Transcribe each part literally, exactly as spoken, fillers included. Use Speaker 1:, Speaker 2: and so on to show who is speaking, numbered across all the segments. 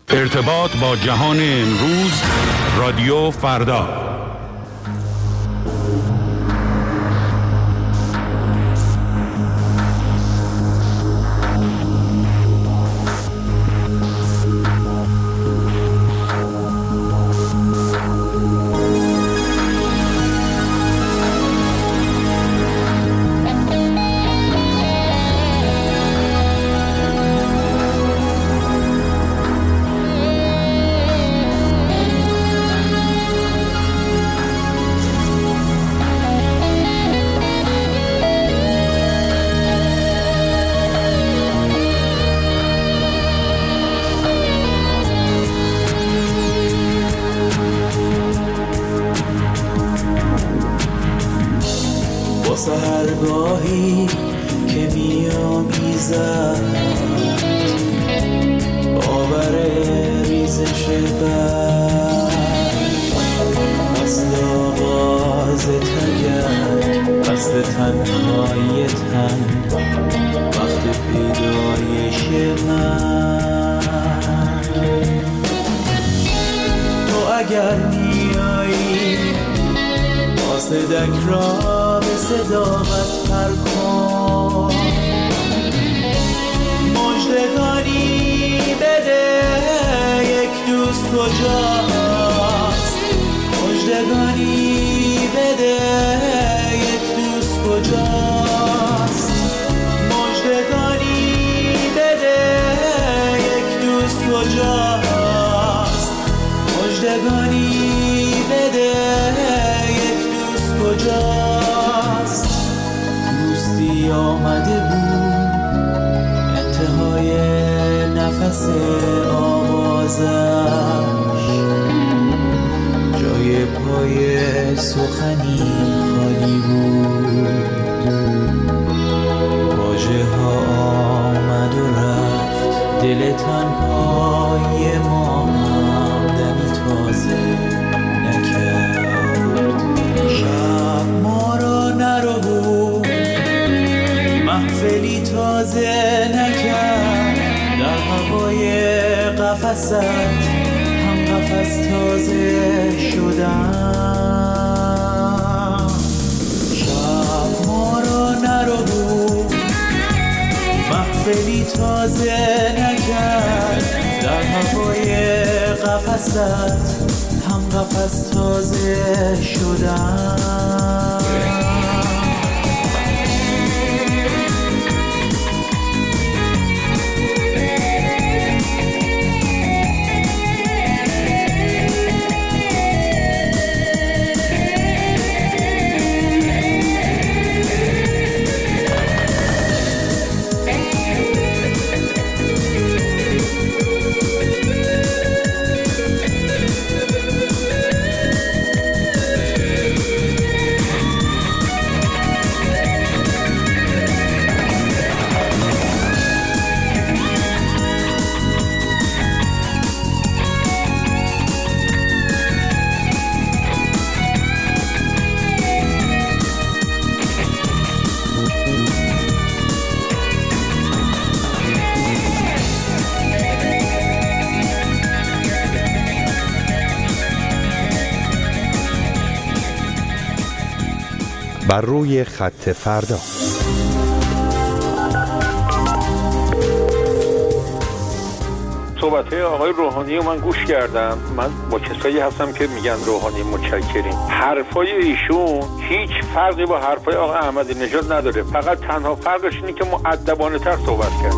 Speaker 1: ارتباط با جهان امروز، رادیو فردا.
Speaker 2: سحرگاهی که می‌آمیزد باور ریزش برق، قصد آغاز تگرگ، قصد تنهای تن، وقت پیدایش من. تو اگر میایی صدک را به صداقت پر کن، مژدگانی بده یک دوست کجاست، مژدگانی بده یک دوست کجاست، مژدگانی بده یک دوست کجاست، مژدگانی بده کجاست. دوستی آمده بود انتهای نفس آوازش، جای پای سخنی خالی بود، واژه ها آمد و رفت، دل تنهای ما هم دمی تازه نکرد. شب ما را نرو محفلی تازه نکرد، در هوای قفست هم قفس تازه شدم. شب ما را نرو محفلی تازه نکرد، در هوای قفست هم قفس تازه شدم.
Speaker 3: بر روی خط فردا.
Speaker 4: صحبت‌های آقای روحانی من گوش کردم. من با کسایی هستم که میگن روحانی متشکریم. حرفای ایشون هیچ فرقی با حرفای آقای احمدی نژاد نداره، فقط تنها فرقش اینه که مؤدبانه تر صحبت کرد.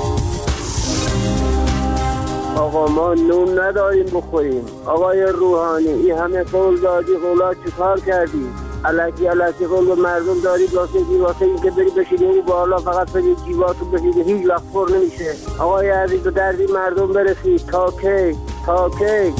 Speaker 5: آقا ما نون نداریم بخوریم. آقای روحانی این همه قول دادی، قولا چی کار کردی؟ الکی الکی قول به مردم داری واسه این واسه این که بری بشیدی اون بالا فقط بری جیباتو بشیدی، هیچ وقت پر نمیشه. آقای عزیز به دردی مردم برسید. تا کی؟ تا کی؟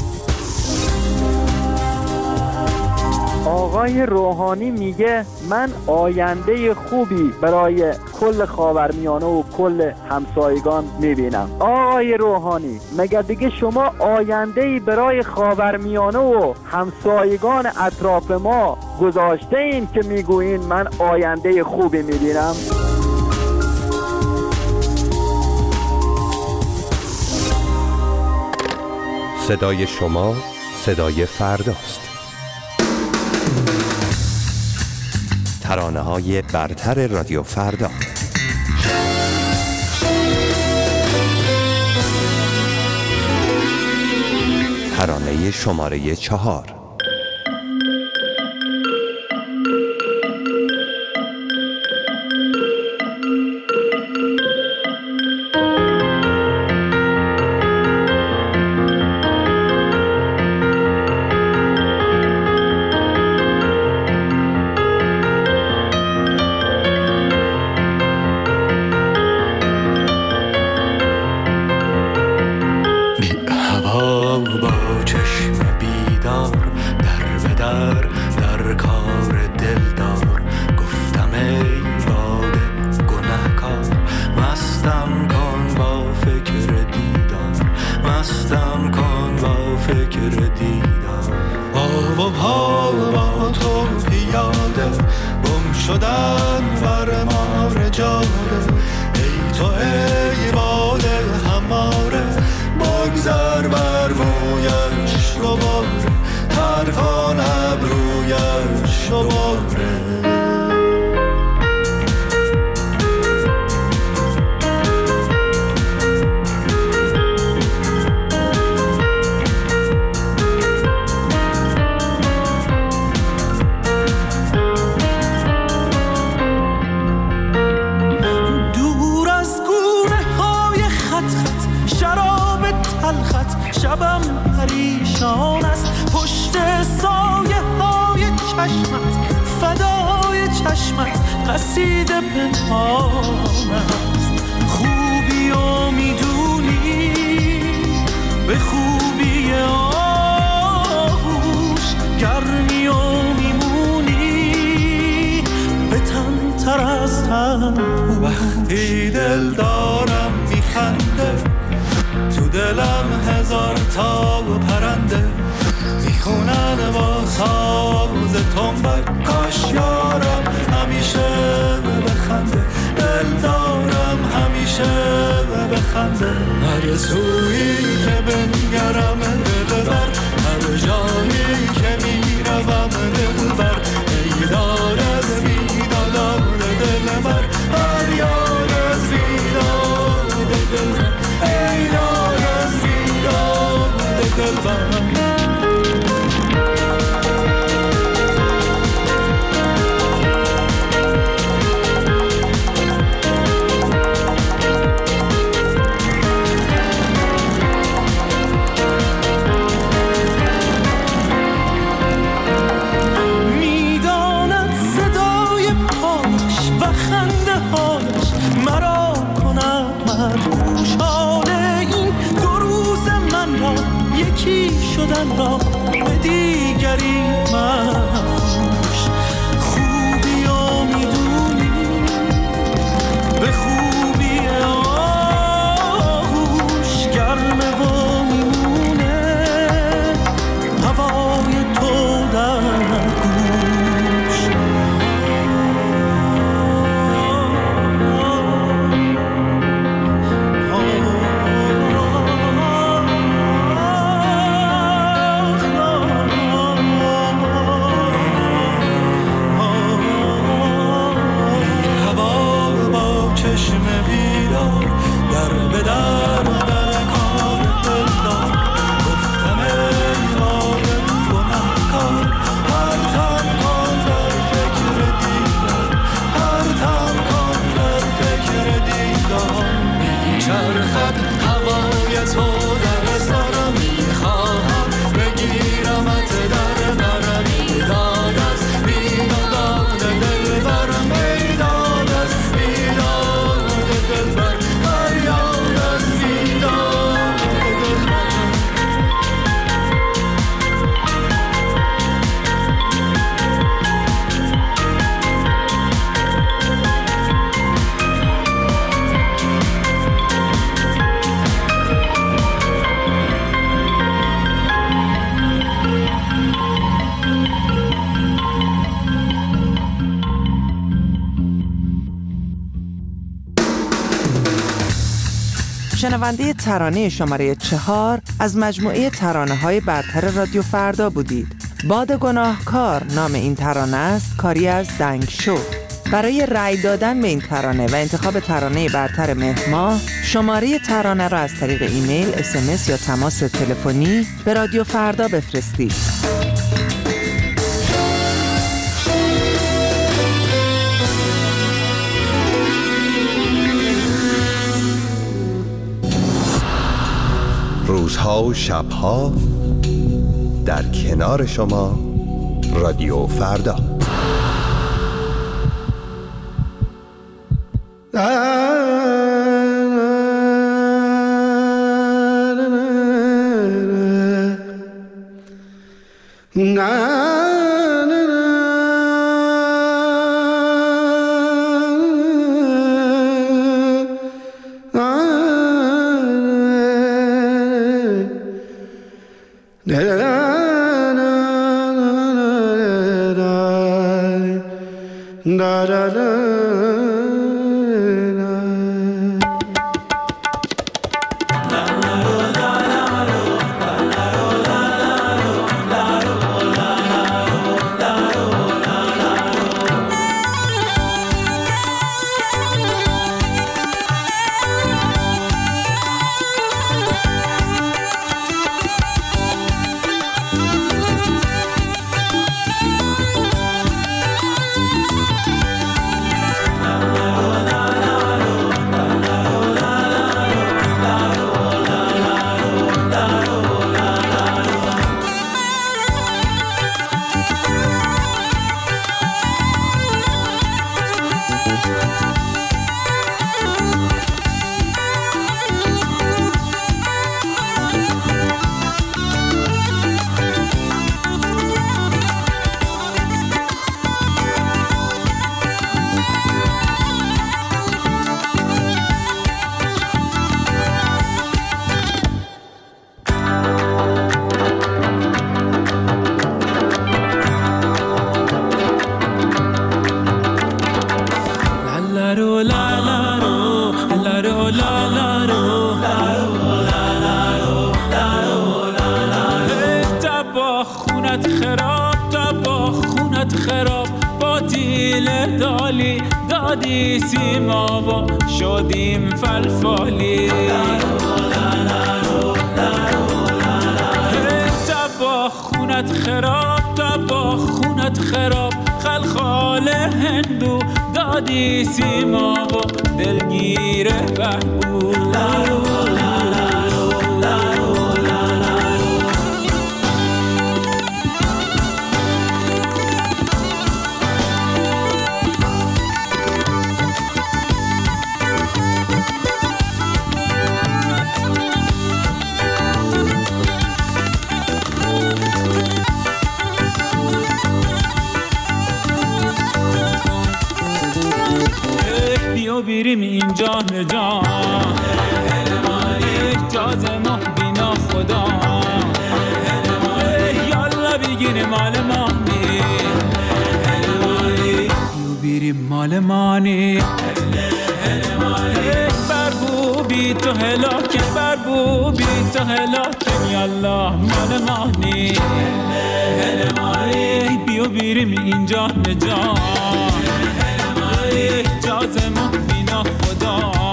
Speaker 6: آقای روحانی میگه من آینده خوبی برای کل خاورمیانه و کل همسایگان میبینم. آقای روحانی مگر دیگه شما آینده‌ای برای خاورمیانه و همسایگان اطراف ما گذاشته این که میگوین من آینده خوبی میبینم؟
Speaker 3: صدای شما صدای فرداست. ترانه‌های برتر رادیو فردا. ترانه شماره چهار.
Speaker 2: شبم پریشان است پشت سایه های چشمت، فدای چشمت قصیده پنهان است. خوبی و میدونی به خوبی آغوش، گرمی و میمونی به تن تر از تن. وقتی دل دارم میخنده تو دلم هزار تا پرنده میخونن با ساز تنبک. کاش یارم همیشه بخنده، دل دارم همیشه بخنده. هر سویی که بنگرم دلبر، هر جایی که میروم دلبر. ای دار از بیداد دلبر، هر یار از بیداد دلبر. ای دار از بیداد دلبر. شدن را به دیگری مفروش. خوبی و میدونی به خوبی آغوش، گرمه و میمونه هوای تو در گوش.
Speaker 7: شنونده ترانه شماره چهار از مجموعه ترانه‌های برتر رادیو فردا بودید. باد گناهکار نام این ترانه است، کاری از دنگ شو. برای رأی دادن به این ترانه و انتخاب ترانه برتر مهر ماه، شماره ترانه را از طریق ایمیل، اس ام اس یا تماس تلفنی به رادیو فردا بفرستید.
Speaker 3: روزها و شبها در کنار شما رادیو فردا.
Speaker 2: دادی سیما و شدیم فلفالی تبا خونت خراب تبا خونت خراب خلخال هندو دادی سیما و دلگیر بهبود بیریم این جان جان یک جاز محبینا خدا یالا بگین مال مانی یو بیریم مال مانی بربو بی تو هلاکم بربو بی تو هلاکم یالا مال مانی بیو بیریم این جان جان جاز محبینا خدا